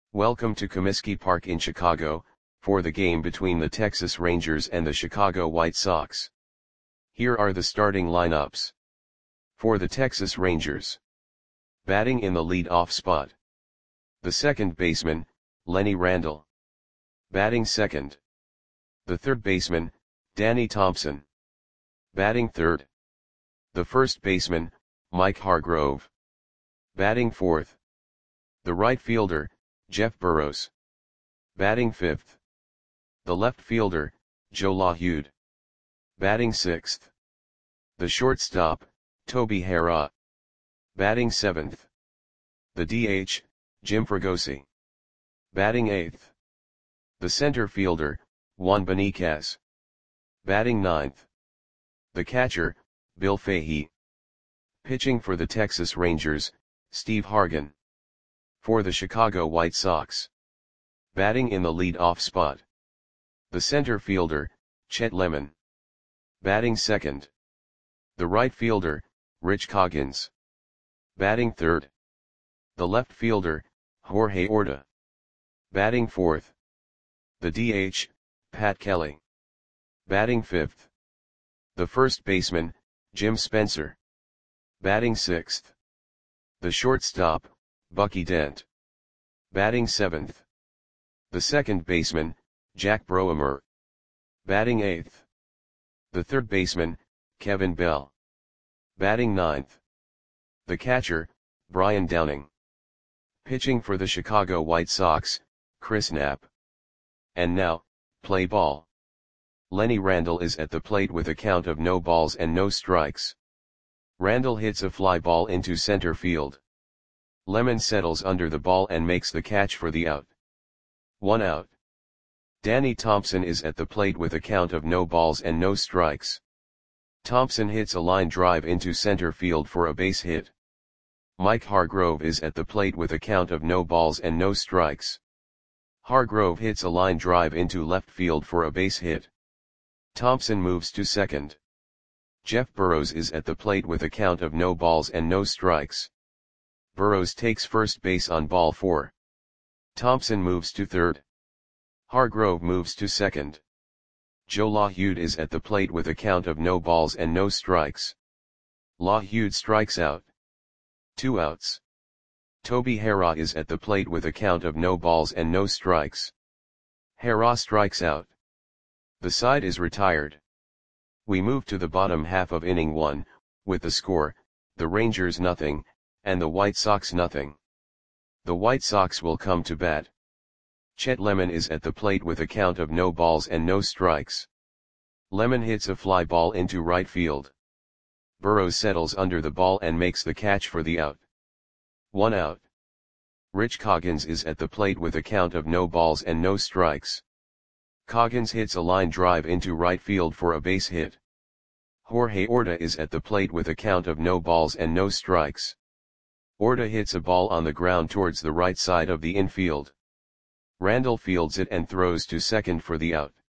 Welcome to Comiskey Park in Chicago, for the game between the Texas Rangers and the Chicago White Sox. Here are the starting lineups. For the Texas Rangers. Batting in the lead-off spot. The second baseman, Lenny Randle. Batting second. The third baseman, Danny Thompson. Batting third. The first baseman, Mike Hargrove. Batting fourth. The right fielder, Jeff Burroughs. Batting fifth. The left fielder, Joe LaHeude. Batting sixth. The shortstop, Toby Harrah. Batting seventh. The DH, Jim Fregosi. Batting eighth. The center fielder, Juan Beniquez. Batting ninth. The catcher, Bill Fahey. Pitching for the Texas Rangers, Steve Hargan. For the Chicago White Sox. Batting in the lead-off spot. The center fielder, Chet Lemon. Batting second. The right fielder, Rich Coggins. Batting third. The left fielder, Jorge Orta. Batting fourth. The DH, Pat Kelly. Batting fifth. The first baseman, Jim Spencer. Batting sixth. The shortstop, Bucky Dent. Batting seventh. The second baseman, Jack Broemer. Batting eighth. The third baseman, Kevin Bell. Batting ninth. The catcher, Brian Downing. Pitching for the Chicago White Sox, Chris Knapp. And now, play ball. Lenny Randle is at the plate with a count of no balls and no strikes. Randle hits a fly ball into center field. Lemon settles under the ball and makes the catch for the out. 1 out. Danny Thompson is at the plate with a count of no balls and no strikes. Thompson hits a line drive into center field for a base hit. Mike Hargrove is at the plate with a count of no balls and no strikes. Hargrove hits a line drive into left field for a base hit. Thompson moves to second. Jeff Burroughs is at the plate with a count of no balls and no strikes. Burroughs takes first base on ball 4. Thompson moves to third. Hargrove moves to second. Joe LaHeude is at the plate with a count of no balls and no strikes. LaHeude strikes out. 2 outs. Toby Harrah is at the plate with a count of no balls and no strikes. Harrah strikes out. The side is retired. We move to the bottom half of inning 1, with the score, the Rangers nothing, and the White Sox nothing. The White Sox will come to bat. Chet Lemon is at the plate with a count of no balls and no strikes. Lemon hits a fly ball into right field. Burroughs settles under the ball and makes the catch for the out. 1 out. Rich Coggins is at the plate with a count of no balls and no strikes. Coggins hits a line drive into right field for a base hit. Jorge Orta is at the plate with a count of no balls and no strikes. Orta hits a ball on the ground towards the right side of the infield. Randle fields it and throws to second for the out.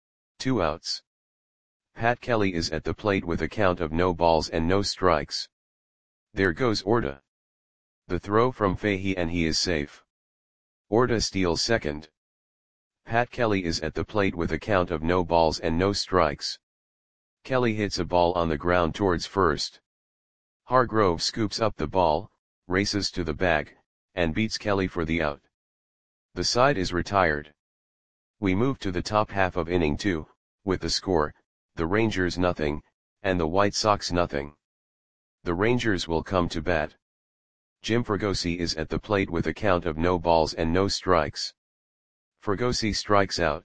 2 outs. Pat Kelly is at the plate with a count of no balls and no strikes. There goes Orta. The throw from Fahey and he is safe. Orta steals second. Pat Kelly is at the plate with a count of no balls and no strikes. Kelly hits a ball on the ground towards first. Hargrove scoops up the ball, races to the bag, and beats Kelly for the out. The side is retired. We move to the top half of inning 2, with the score, the Rangers nothing, and the White Sox nothing. The Rangers will come to bat. Jim Fregosi is at the plate with a count of no balls and no strikes. Fregosi strikes out.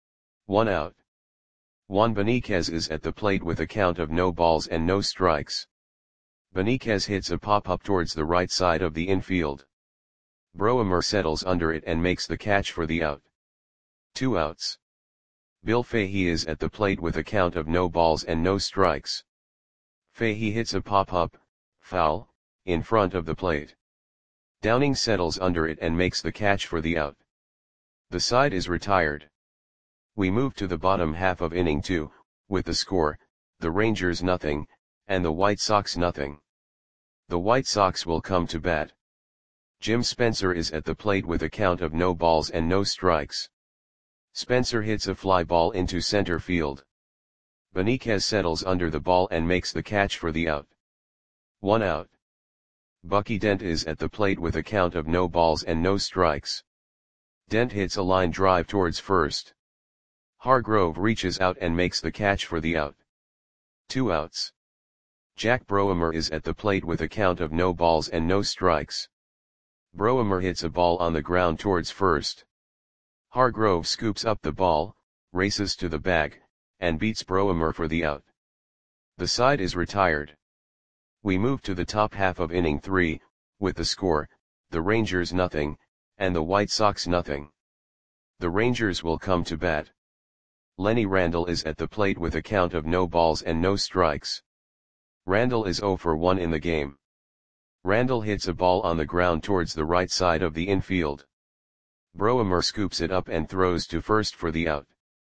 1 out. Juan Beniquez is at the plate with a count of no balls and no strikes. Beniquez hits a pop-up towards the right side of the infield. Broemer settles under it and makes the catch for the out. 2 outs. Bill Fahey is at the plate with a count of no balls and no strikes. Fahey hits a pop-up, foul, in front of the plate. Downing settles under it and makes the catch for the out. The side is retired. We move to the bottom half of inning 2, with the score, the Rangers nothing, and the White Sox nothing. The White Sox will come to bat. Jim Spencer is at the plate with a count of no balls and no strikes. Spencer hits a fly ball into center field. Benitez settles under the ball and makes the catch for the out. 1 out. Bucky Dent is at the plate with a count of no balls and no strikes. Dent hits a line drive towards first. Hargrove reaches out and makes the catch for the out. 2 outs. Jack Broemer is at the plate with a count of no balls and no strikes. Broemer hits a ball on the ground towards first. Hargrove scoops up the ball, races to the bag, and beats Broemer for the out. The side is retired. We move to the top half of inning 3, with the score, the Rangers nothing, and the White Sox nothing. The Rangers will come to bat. Lenny Randle is at the plate with a count of no balls and no strikes. Randle is 0 for 1 in the game. Randle hits a ball on the ground towards the right side of the infield. Broemer scoops it up and throws to first for the out.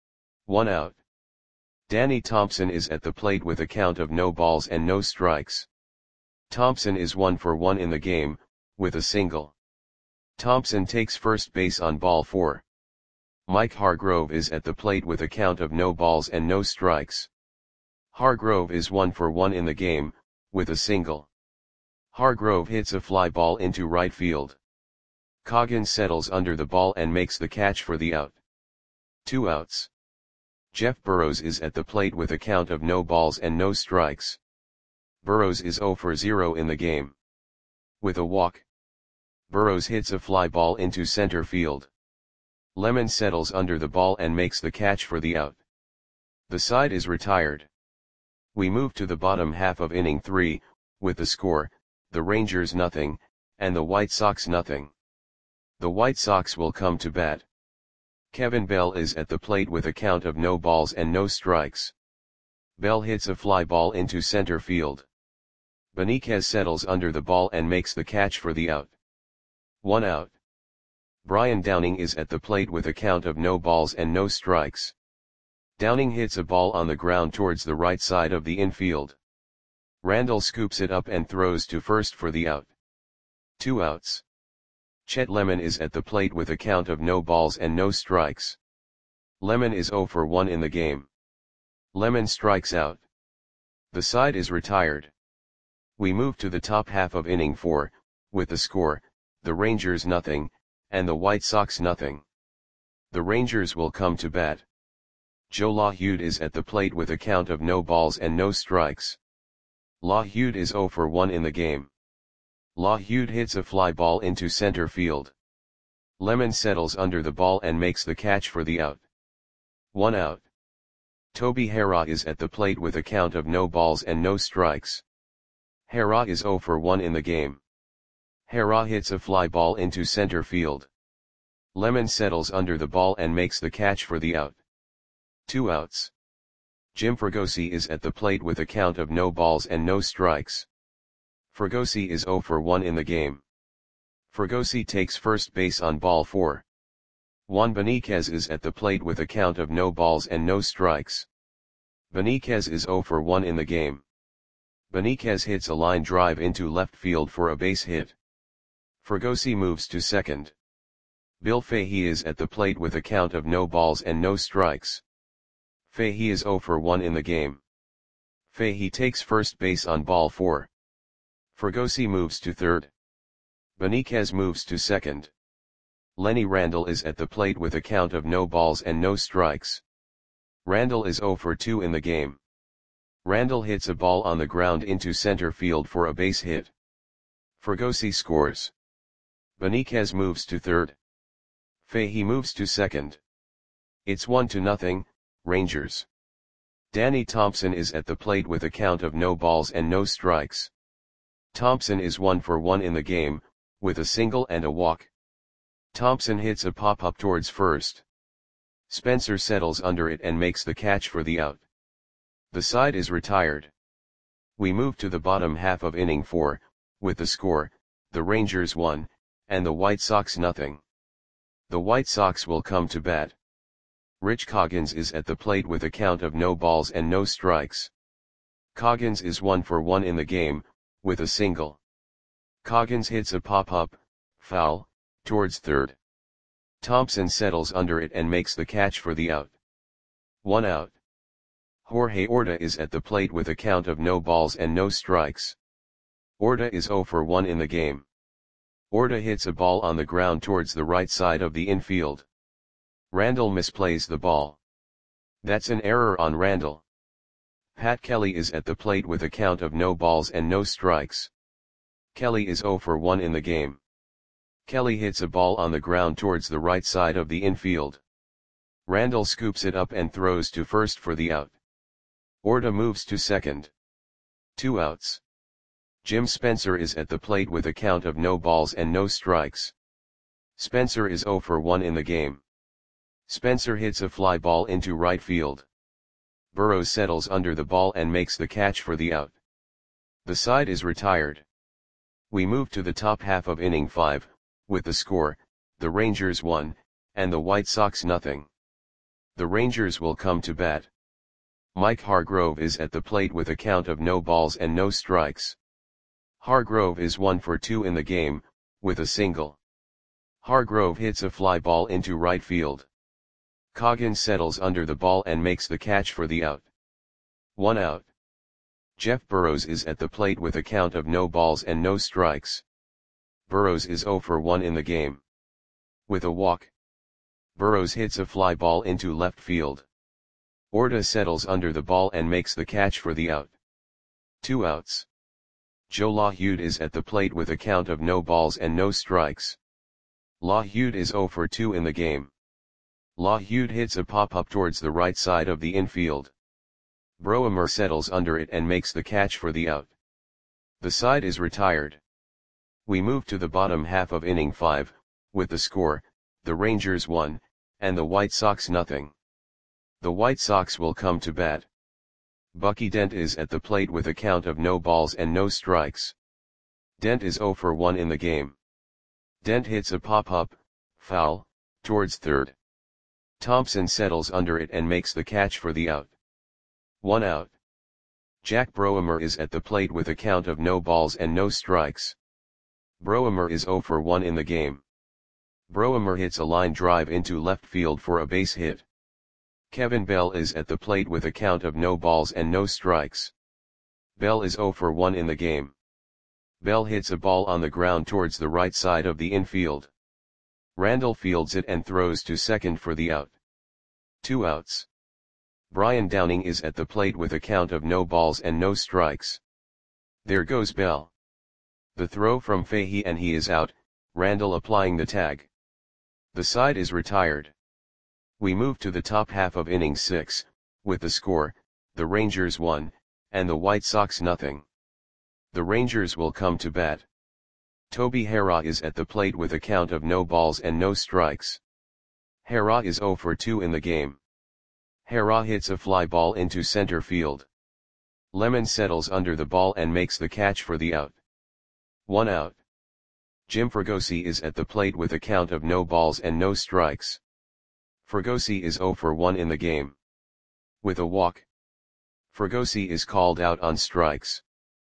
1 out. Danny Thompson is at the plate with a count of no balls and no strikes. Thompson is 1 for 1 in the game, with a single. Thompson takes first base on ball 4. Mike Hargrove is at the plate with a count of no balls and no strikes. Hargrove is 1 for 1 in the game, with a single. Hargrove hits a fly ball into right field. Coggins settles under the ball and makes the catch for the out. 2 outs. Jeff Burrows is at the plate with a count of no balls and no strikes. Burrows is 0 for 0 in the game. With a walk. Burrows hits a fly ball into center field. Lemon settles under the ball and makes the catch for the out. The side is retired. We move to the bottom half of inning 3, with the score, the Rangers nothing, and the White Sox nothing. The White Sox will come to bat. Kevin Bell is at the plate with a count of no balls and no strikes. Bell hits a fly ball into center field. Benitez settles under the ball and makes the catch for the out. 1 out. Brian Downing is at the plate with a count of no balls and no strikes. Downing hits a ball on the ground towards the right side of the infield. Randle scoops it up and throws to first for the out. 2 outs. Chet Lemon is at the plate with a count of no balls and no strikes. Lemon is 0 for 1 in the game. Lemon strikes out. The side is retired. We move to the top half of inning 4, with the score, the Rangers nothing, and the White Sox nothing. The Rangers will come to bat. Joe LaHude is at the plate with a count of no balls and no strikes. LaHude is 0 for 1 in the game. LaHude hits a fly ball into center field. Lemon settles under the ball and makes the catch for the out. 1 out. Toby Harrah is at the plate with a count of no balls and no strikes. Harrah is 0 for 1 in the game. Harrah hits a fly ball into center field. Lemon settles under the ball and makes the catch for the out. 2 outs. Jim Fregosi is at the plate with a count of no balls and no strikes. Fregosi is 0 for 1 in the game. Fregosi takes first base on ball 4. Juan Benitez is at the plate with a count of no balls and no strikes. Benitez is 0 for 1 in the game. Benitez hits a line drive into left field for a base hit. Fregosi moves to second. Bill Fahey is at the plate with a count of no balls and no strikes. Fahey is 0 for 1 in the game. Fahey takes first base on ball 4. Fregosi moves to third. Benitez moves to second. Lenny Randle is at the plate with a count of no balls and no strikes. Randle is 0 for 2 in the game. Randle hits a ball on the ground into center field for a base hit. Fregosi scores. Benitez moves to third. Fahey moves to second. It's 1-0, Rangers. Danny Thompson is at the plate with a count of no balls and no strikes. Thompson is 1 for 1 in the game, with a single and a walk. Thompson hits a pop-up towards first. Spencer settles under it and makes the catch for the out. The side is retired. We move to the bottom half of inning 4, with the score, the Rangers 1, and the White Sox nothing. The White Sox will come to bat. Rich Coggins is at the plate with a count of no balls and no strikes. Coggins is 1 for 1 in the game, with a single. Coggins hits a pop-up, foul, towards third. Thompson settles under it and makes the catch for the out. 1 out. Jorge Orta is at the plate with a count of no balls and no strikes. Orta is 0 for 1 in the game. Orta hits a ball on the ground towards the right side of the infield. Randall misplays the ball. That's an error on Randall. Pat Kelly is at the plate with a count of no balls and no strikes. Kelly is 0 for 1 in the game. Kelly hits a ball on the ground towards the right side of the infield. Randall scoops it up and throws to first for the out. Orta moves to second. 2 outs. Jim Spencer is at the plate with a count of no balls and no strikes. Spencer is 0 for 1 in the game. Spencer hits a fly ball into right field. Burrows settles under the ball and makes the catch for the out. The side is retired. We move to the top half of inning 5, with the score, the Rangers 1, and the White Sox nothing. The Rangers will come to bat. Mike Hargrove is at the plate with a count of no balls and no strikes. Hargrove is 1 for 2 in the game, with a single. Hargrove hits a fly ball into right field. Coggins settles under the ball and makes the catch for the out. 1 out. Jeff Burrows is at the plate with a count of no balls and no strikes. Burrows is 0 for 1 in the game. With a walk. Burrows hits a fly ball into left field. Orta settles under the ball and makes the catch for the out. 2 outs. Joe LaHude is at the plate with a count of no balls and no strikes. LaHude is 0 for 2 in the game. LaHude hits a pop-up towards the right side of the infield. Broemer settles under it and makes the catch for the out. The side is retired. We move to the bottom half of inning 5, with the score, the Rangers 1, and the White Sox nothing. The White Sox will come to bat. Bucky Dent is at the plate with a count of no balls and no strikes. Dent is 0 for 1 in the game. Dent hits a pop-up, foul, towards third. Thompson settles under it and makes the catch for the out. 1 out. Jack Broemer is at the plate with a count of no balls and no strikes. Broemer is 0 for 1 in the game. Broemer hits a line drive into left field for a base hit. Kevin Bell is at the plate with a count of no balls and no strikes. Bell is 0 for 1 in the game. Bell hits a ball on the ground towards the right side of the infield. Randall fields it and throws to second for the out. 2 outs. Brian Downing is at the plate with a count of no balls and no strikes. There goes Bell. The throw from Fahey and he is out, Randall applying the tag. The side is retired. We move to the top half of inning 6, with the score, the Rangers 1, and the White Sox nothing. The Rangers will come to bat. Toby Harrah is at the plate with a count of no balls and no strikes. Harrah is 0 for 2 in the game. Harrah hits a fly ball into center field. Lemon settles under the ball and makes the catch for the out. 1 out. Jim Fregosi is at the plate with a count of no balls and no strikes. Fregosi is 0 for 1 in the game. With a walk. Fregosi is called out on strikes.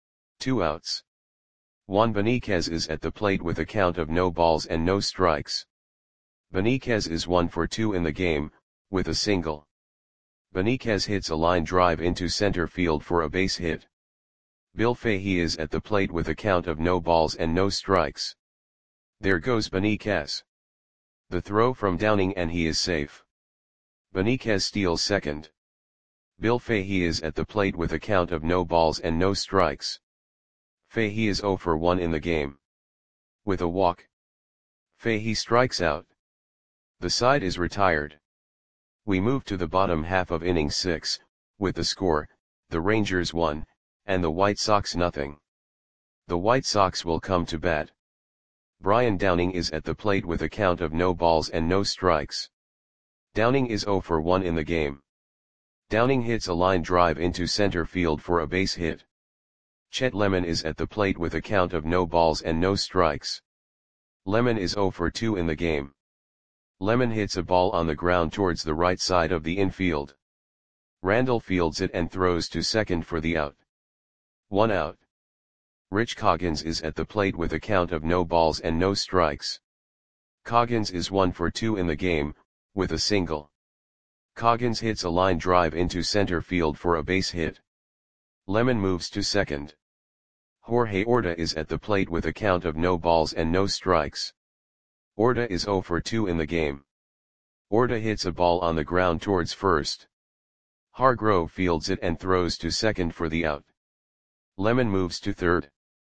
2 outs. Juan Beniquez is at the plate with a count of no balls and no strikes. Beniquez is 1 for 2 in the game, with a single. Beniquez hits a line drive into center field for a base hit. Bill Fahey is at the plate with a count of no balls and no strikes. There goes Beniquez. The throw from Downing and he is safe. Beniquez steals second. Bill Fahey is at the plate with a count of no balls and no strikes. Fahey is 0 for 1 in the game. With a walk. Fahey strikes out. The side is retired. We move to the bottom half of inning 6, with the score, the Rangers 1, and the White Sox nothing. The White Sox will come to bat. Brian Downing is at the plate with a count of no balls and no strikes. Downing is 0 for 1 in the game. Downing hits a line drive into center field for a base hit. Chet Lemon is at the plate with a count of no balls and no strikes. Lemon is 0 for 2 in the game. Lemon hits a ball on the ground towards the right side of the infield. Randall fields it and throws to second for the out. 1 out. Rich Coggins is at the plate with a count of no balls and no strikes. Coggins is 1 for 2 in the game, with a single. Coggins hits a line drive into center field for a base hit. Lemon moves to second. Jorge Orta is at the plate with a count of no balls and no strikes. Orta is 0 for 2 in the game. Orta hits a ball on the ground towards first. Hargrove fields it and throws to second for the out. Lemon moves to third.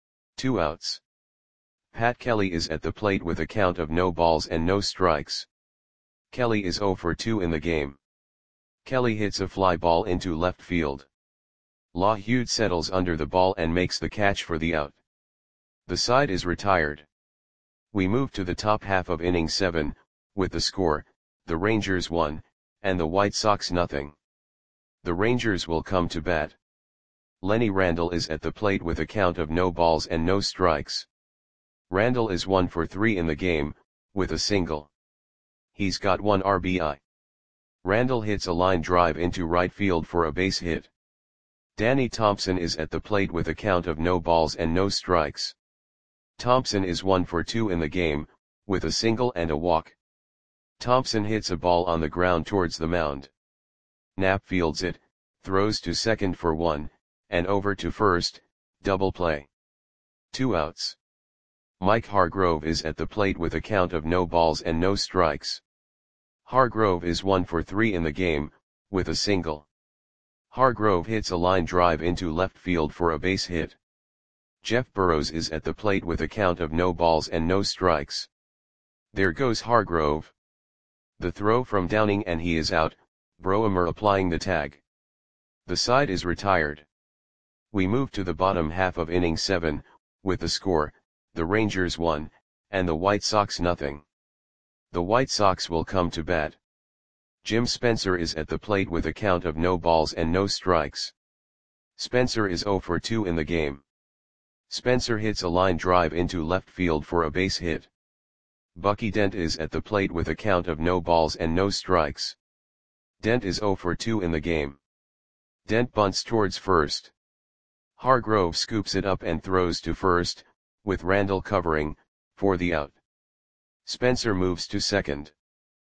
2 outs. Pat Kelly is at the plate with a count of no balls and no strikes. Kelly is 0 for 2 in the game. Kelly hits a fly ball into left field. LaHude settles under the ball and makes the catch for the out. The side is retired. We move to the top half of inning 7, with the score, the Rangers 1, and the White Sox nothing. The Rangers will come to bat. Lenny Randle is at the plate with a count of no balls and no strikes. Randle is 1 for 3 in the game, with a single. He's got 1 RBI. Randle hits a line drive into right field for a base hit. Danny Thompson is at the plate with a count of no balls and no strikes. Thompson is 1 for 2 in the game, with a single and a walk. Thompson hits a ball on the ground towards the mound. Knapp fields it, throws to second for 1, and over to first, double play. 2 outs. Mike Hargrove is at the plate with a count of no balls and no strikes. Hargrove is 1 for 3 in the game, with a single. Hargrove hits a line drive into left field for a base hit. Jeff Burrows is at the plate with a count of no balls and no strikes. There goes Hargrove. The throw from Downing and he is out, Broemer applying the tag. The side is retired. We move to the bottom half of inning 7, with the score, the Rangers 1, and the White Sox nothing. The White Sox will come to bat. Jim Spencer is at the plate with a count of no balls and no strikes. Spencer is 0 for 2 in the game. Spencer hits a line drive into left field for a base hit. Bucky Dent is at the plate with a count of no balls and no strikes. Dent is 0 for 2 in the game. Dent bunts towards first. Hargrove scoops it up and throws to first, with Randle covering, for the out. Spencer moves to second.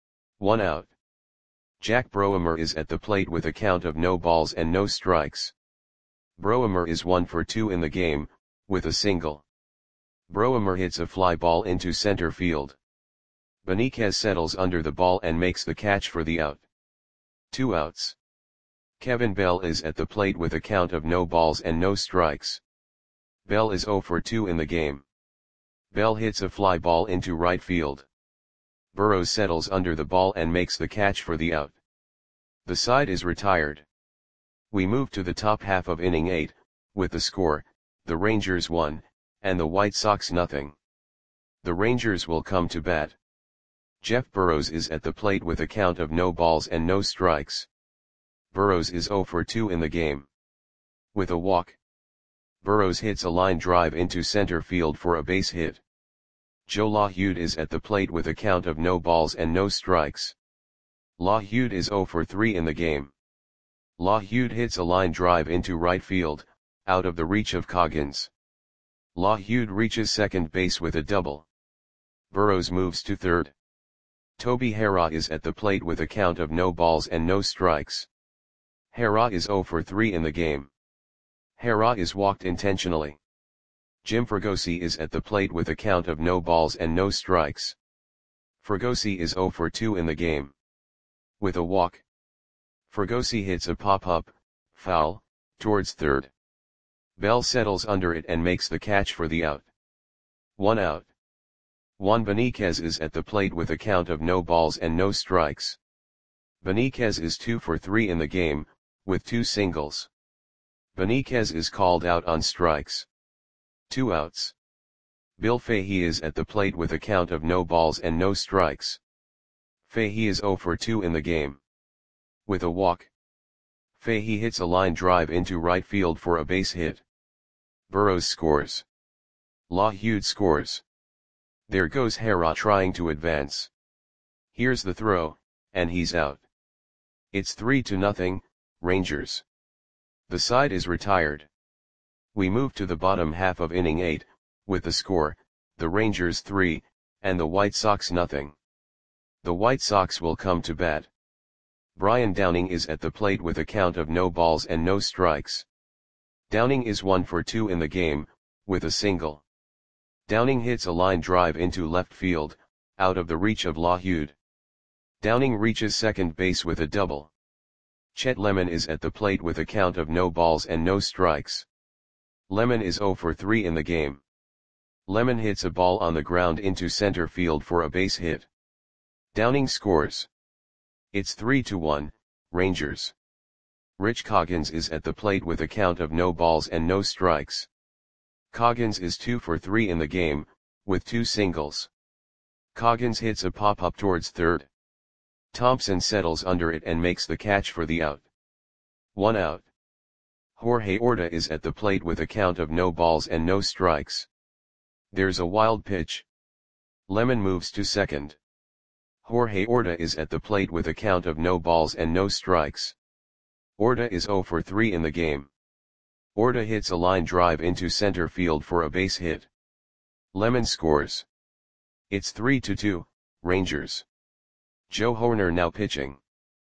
1 out. Jack Broemer is at the plate with a count of no balls and no strikes. Broemer is 1 for 2 in the game, with a single. Broemer hits a fly ball into center field. Benitez settles under the ball and makes the catch for the out. 2 outs. Kevin Bell is at the plate with a count of no balls and no strikes. Bell is 0 for 2 in the game. Bell hits a fly ball into right field. Burrows settles under the ball and makes the catch for the out. The side is retired. We move to the top half of inning 8, with the score, the Rangers 1, and the White Sox nothing. The Rangers will come to bat. Jeff Burrows is at the plate with a count of no balls and no strikes. Burrows is 0 for 2 in the game. With a walk. Burrows hits a line drive into center field for a base hit. Joe LaHude is at the plate with a count of no balls and no strikes. LaHude is 0 for 3 in the game. LaHude hits a line drive into right field, out of the reach of Coggins. LaHude reaches second base with a double. Burrows moves to third. Toby Harrah is at the plate with a count of no balls and no strikes. Harrah is 0 for 3 in the game. Harrah is walked intentionally. Jim Fregosi is at the plate with a count of no balls and no strikes. Fregosi is 0 for 2 in the game. With a walk. Fregosi hits a pop-up, foul, towards third. Bell settles under it and makes the catch for the out. 1 out. Juan Benitez is at the plate with a count of no balls and no strikes. Benitez is 2 for 3 in the game, with 2 singles. Benitez is called out on strikes. 2 outs. Bill Fahey is at the plate with a count of no balls and no strikes. Fahey is 0 for 2 in the game. With a walk. Fahey hits a line drive into right field for a base hit. Burrows scores. LaHude scores. There goes Harrah trying to advance. Here's the throw, and he's out. It's 3-0, Rangers. The side is retired. We move to the bottom half of inning 8, with the score, the Rangers 3, and the White Sox nothing. The White Sox will come to bat. Brian Downing is at the plate with a count of no balls and no strikes. Downing is 1 for 2 in the game, with a single. Downing hits a line drive into left field, out of the reach of LaHud. Downing reaches second base with a double. Chet Lemon is at the plate with a count of no balls and no strikes. Lemon is 0 for 3 in the game. Lemon hits a ball on the ground into center field for a base hit. Downing scores. It's 3-1, Rangers. Rich Coggins is at the plate with a count of no balls and no strikes. Coggins is 2 for 3 in the game, with 2 singles. Coggins hits a pop-up towards third. Thompson settles under it and makes the catch for the out. 1 out. Jorge Orta is at the plate with a count of no balls and no strikes. There's a wild pitch. Lemon moves to second. Jorge Orta is at the plate with a count of no balls and no strikes. Orta is 0 for 3 in the game. Orta hits a line drive into center field for a base hit. Lemon scores. It's 3-2, Rangers. Joe Hoerner now pitching.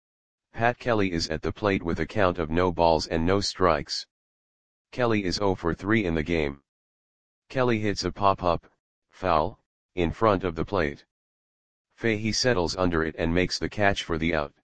Pat Kelly is at the plate with a count of no balls and no strikes. Kelly is 0 for 3 in the game. Kelly hits a pop-up, foul, in front of the plate. Fahey settles under it and makes the catch for the out.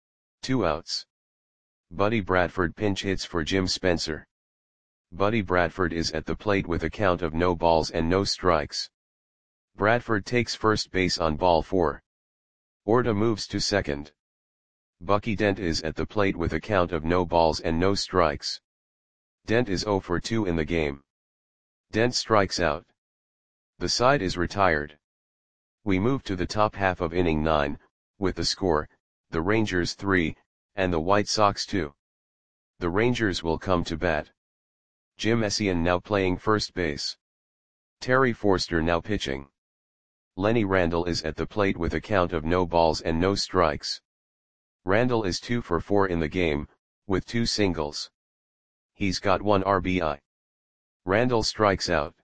2 outs. Buddy Bradford pinch hits for Jim Spencer. Buddy Bradford is at the plate with a count of no balls and no strikes. Bradford takes first base on ball 4. Orta moves to second. Bucky Dent is at the plate with a count of no balls and no strikes. Dent is 0 for 2 in the game. Dent strikes out. The side is retired. We move to the top half of inning 9, with the score, the Rangers 3, and the White Sox 2. The Rangers will come to bat. Jim Essien now playing first base. Terry Forster now pitching. Lenny Randle is at the plate with a count of no balls and no strikes. Randle is 2 for 4 in the game, with 2 singles. He's got 1 RBI. Randle strikes out.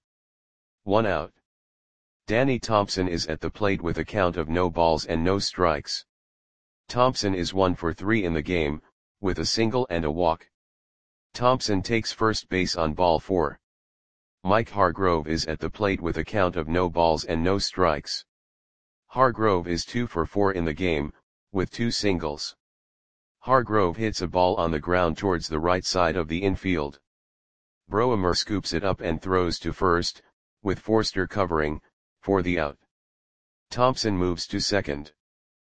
1 out. Danny Thompson is at the plate with a count of no balls and no strikes. Thompson is 1 for 3 in the game, with a single and a walk. Thompson takes first base on ball 4. Mike Hargrove is at the plate with a count of no balls and no strikes. Hargrove is 2 for 4 in the game, with 2 singles. Hargrove hits a ball on the ground towards the right side of the infield. Broemer scoops it up and throws to first, with Forster covering, for the out. Thompson moves to second.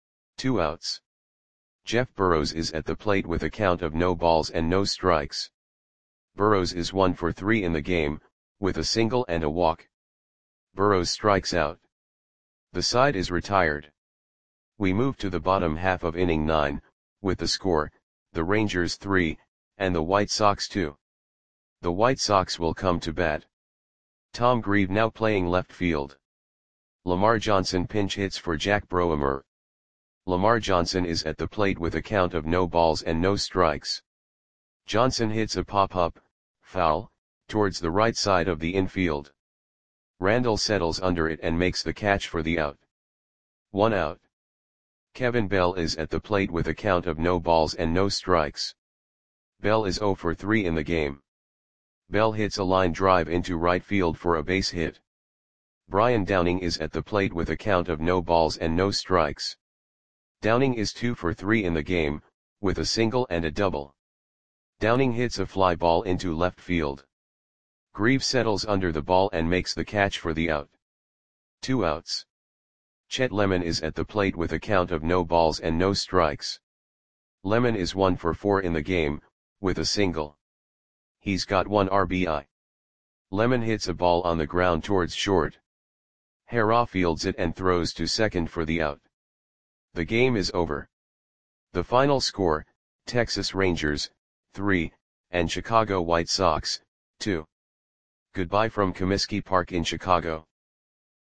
2 outs. Jeff Burrows is at the plate with a count of no balls and no strikes. Burrows is 1 for 3 in the game, with a single and a walk. Burrows strikes out. The side is retired. We move to the bottom half of inning 9, with the score, the Rangers 3, and the White Sox 2. The White Sox will come to bat. Tom Grieve now playing left field. Lamar Johnson pinch hits for Jack Broemer. Lamar Johnson is at the plate with a count of no balls and no strikes. Johnson hits a pop-up, foul, towards the right side of the infield. Randle settles under it and makes the catch for the out. 1 out. Kevin Bell is at the plate with a count of no balls and no strikes. Bell is 0 for 3 in the game. Bell hits a line drive into right field for a base hit. Brian Downing is at the plate with a count of no balls and no strikes. Downing is 2 for 3 in the game, with a single and a double. Downing hits a fly ball into left field. Grieve settles under the ball and makes the catch for the out. 2 outs. Chet Lemon is at the plate with a count of no balls and no strikes. Lemon is 1 for 4 in the game, with a single. He's got 1 RBI. Lemon hits a ball on the ground towards short. Harrah fields it and throws to second for the out. The game is over. The final score, Texas Rangers, 3, and Chicago White Sox, 2. Goodbye from Comiskey Park in Chicago.